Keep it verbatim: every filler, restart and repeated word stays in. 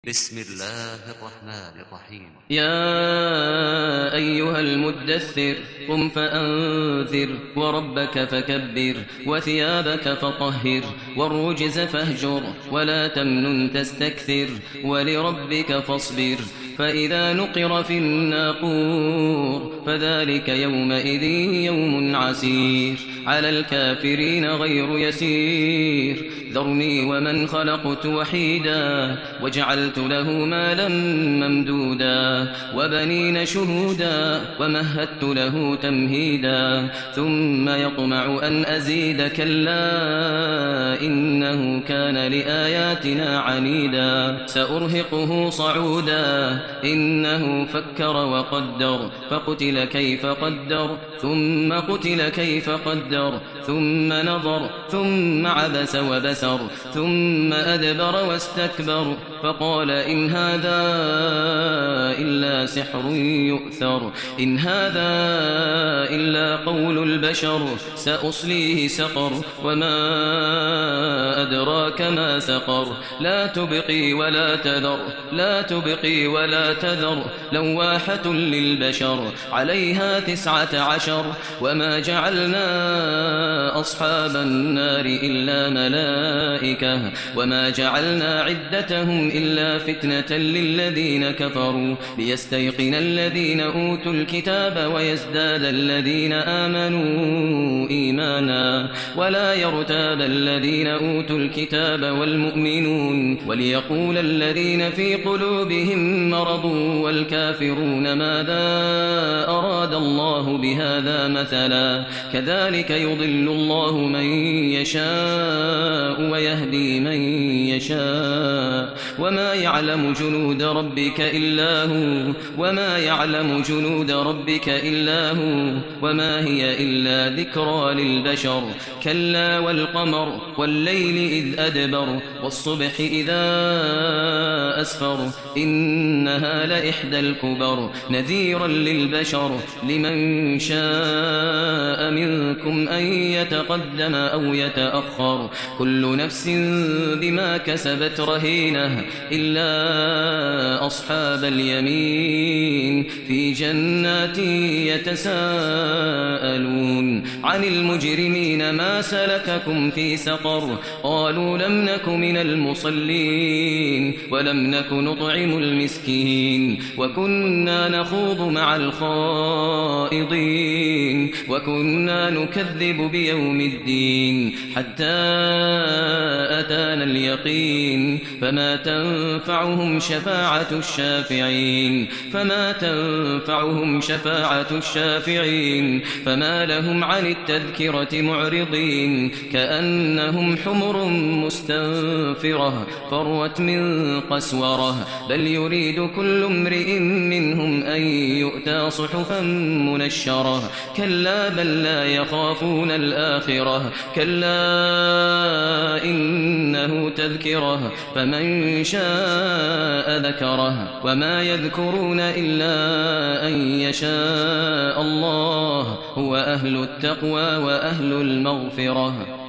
بسم الله الرحمن الرحيم. يا أيها المدثر قم فأنذر وربك فكبر وثيابك فطهر والرجز فاهجر ولا تمنن تستكثر ولربك فاصبر فإذا نقر في الناقور فذلك يومئذ يوم عسير على الكافرين غير يسير ذرني ومن خلقت وحيدا وجعلت له مالا ممدودا وبنين شهودا ومهدت له تمهيدا ثم يطمع أن أزيد كلا إنه كان لآياتنا عنيدا سأرهقه صعودا إنه فكر وقدر فقتل كيف قدر ثم قتل كيف قدر ثم نظر ثم عبس وبسر ثم أدبر واستكبر فقال إن هذا إلا سحر يؤثر إن هذا إلا قول البشر سأصليه سقر وما أدراك ما سقر لا تبقي ولا تذر لا تبقي ولا تذر لواحة للبشر عليها تسعة عشر وما جعلنا أصحاب النار إلا ملائكة وما جعلنا عدتهم إلا فتنة للذين كفروا ليستيقن الذين أوتوا الكتاب ويزداد الذين آمنوا إيمانا ولا يرتاب الذين أوتوا الكتاب والمؤمنون وليقول الذين في قلوبهم مرض والكافرون ماذا أراد الله بهذا مثلا كذلك يضل الله من يشاء ويهدي من يشاء وما يعلم جنود ربك إلا هو وما يعلم جنود ربك إلا هو وما هي إلا ذكرى للبشر كلا والقمر والليل إذ أدبر والصبح إذا أسفر إنها لإحدى الكبر نذيرا للبشر لمن شاء منكم أن يتقدم أو يتأخر كل نفس بما كسبت رهينة إلا أصحاب اليمين في جنات يتساءلون عن المجرمين ما سلككم في سقر قالوا لم نك من المصلين ولم نك نطعم المسكين وكنا نخوض مع الخائضين وكنا نكذب بيوم الدين حتى أتانا اليقين فما تنفعهم شفاعة الشافعين فما تنفعهم شفاعة الشافعين فما لهم عن التذكرة معرضين كأنهم حمر مستنفرة فروت من قسورة بل يريد كل امرئ منهم أن يؤتى صحفا منشرة كلا بل لا يخافون الآخرة كلا إنه تذكرة فمن شاء ذكره وما يذكرون إلا أن يشاء الله هو أهل التقوى وأهل المغفرة